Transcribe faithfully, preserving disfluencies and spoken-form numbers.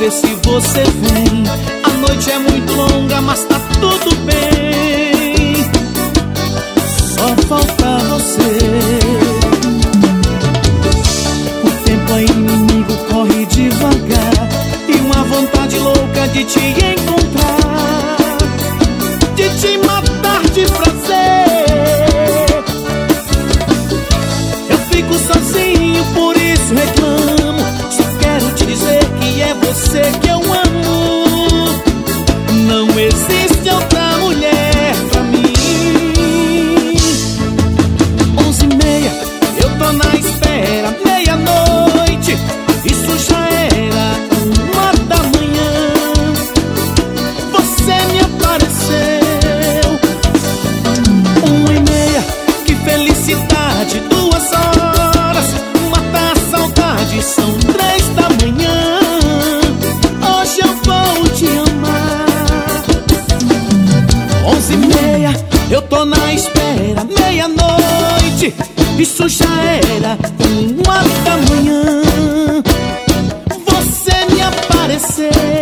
ver se você vem. A noite é muito longa, mas tá tudo bem. Só falta você. O tempo é inimigo, corre devagar. E uma vontade louca de te encontrar, de te matar de prazer. Eu fico sozinho, por isso reclamo. Só quero te dizer que é você que eu amo. Não existe outra mulher pra mim. Onze e meia, eu tô na espera. Meia-noite, isso já era uma da manhã. Você me apareceu. Uma e meia, que felicidade. Duas horas, mata a saudade. São três da manhã. Hoje eu vou te amar. Onze e meia, eu tô na espera. Meia-noite, isso já era uma da manhã. Você me apareceu.